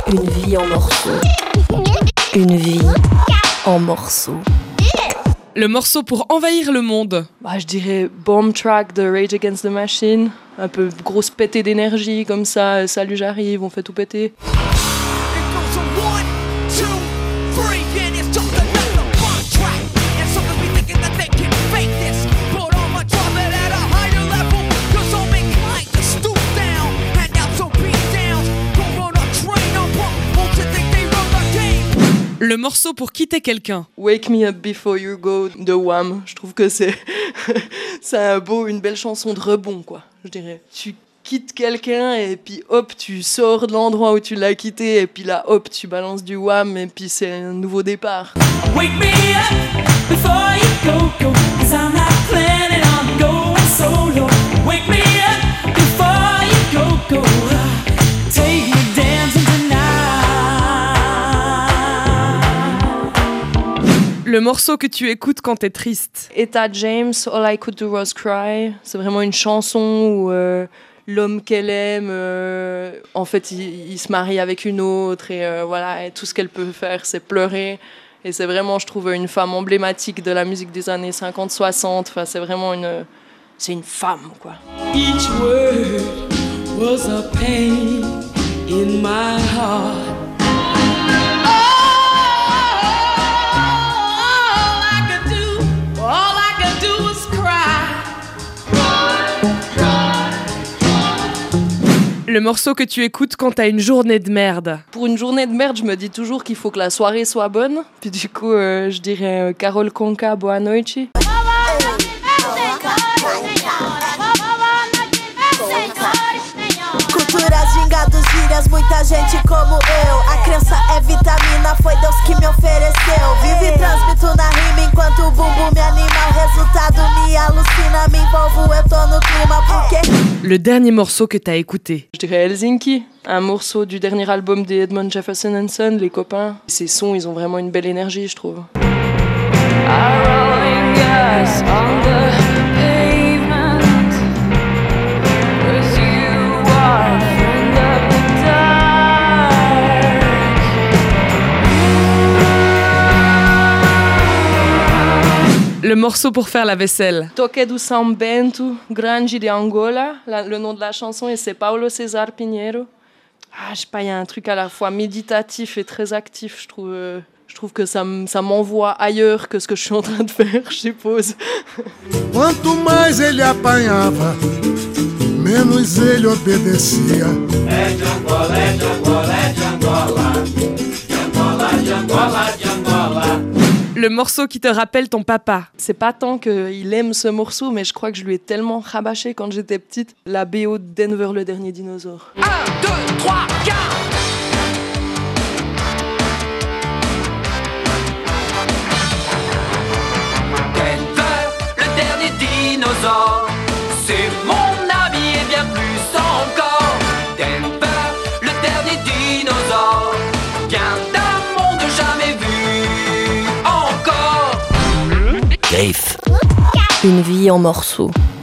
Une vie en morceaux. Une vie en morceaux. Le morceau pour envahir le monde. Je dirais Bomb Track de Rage Against the Machine. Un peu grosse pétée d'énergie comme ça. Salut, j'arrive, on fait tout péter. Le morceau pour quitter quelqu'un. Wake Me Up Before You Go de Wham. Je trouve que c'est une belle chanson de rebond, quoi, je dirais. Tu quittes quelqu'un et puis hop, tu sors de l'endroit où tu l'as quitté et puis là, hop, tu balances du Wham et puis c'est un nouveau départ. Wake me up before you go, 'cause I'm not planning on going solo. Wake me up before you go. Take me dancing tonight. Le morceau que tu écoutes quand t'es triste. Etta James, All I Could Do Was Cry. C'est vraiment une chanson où l'homme qu'elle aime, en fait, il se marie avec une autre et voilà, et tout ce qu'elle peut faire, c'est pleurer. Et c'est vraiment, je trouve, une femme emblématique de la musique des années 50-60. Enfin, c'est vraiment c'est une femme, quoi. Each word was a pain in my heart. Le morceau que tu écoutes quand t'as une journée de merde. Pour une journée de merde, je me dis toujours qu'il faut que la soirée soit bonne. Puis du coup, je dirais Carol Conca, Boa Noite. Culturas, gingados, gírias, muita gente como eu. A crença é vitamina, foi Deus que me ofereceu. Vivo e transmito na rima enquanto o bumbum me anima. O resultado me alucina, me envolvo, eu tô no clima porque... Le dernier morceau que t'as écouté. Je dirais Helsinki, un morceau du dernier album des Edmund Jefferson & Son, Les Copains. Ces sons, ils ont vraiment une belle énergie, je trouve. Le morceau pour faire la vaisselle. Toque do São Bento, Grande de Angola, le nom de la chanson, et c'est Paulo César Pinheiro. Je sais pas, il y a un truc à la fois méditatif et très actif, je trouve. Je trouve que ça m'envoie ailleurs que ce que je suis en train de faire, je suppose. Quanto mais ele apanhava, menos ele obedecia. É de Angola, é de Angola, é de Angola. De Angola, de Angola, de Angola. Le morceau qui te rappelle ton papa. C'est pas tant qu'il aime ce morceau, mais je crois que je lui ai tellement rabâché quand j'étais petite. La BO de Denver, le dernier dinosaure. 1, 2, 3, 4. Denver, le dernier dinosaure. C'est mon ami et bien plus encore. Denver, le dernier dinosaure. Vient d'un monde jamais vu encore. Une vie en morceaux.